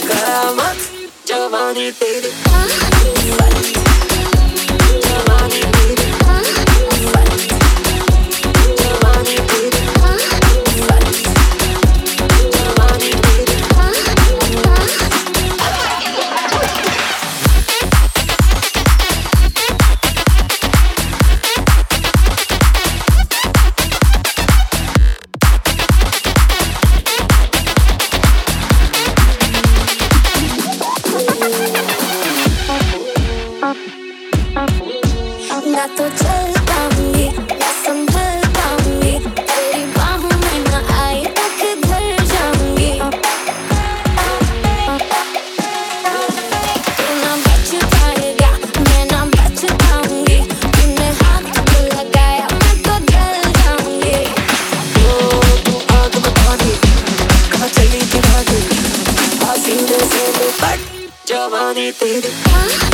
करामत जवानी तेरी जवानी तेरी जवानी तेरी जवानी तेरी ना तो चल पाऊंगी ना संभल पाऊंगी तेरी बाहों में ना आई तक घर जाऊंगी तू ना बच पाएगा मैं ना बच पाऊंगी तूने हाथ तो लगाया मैं तो जल जाऊंगी ओ तू आग बता दे कहाँ चली थी भागी सीने से लिपट जवानी तेरी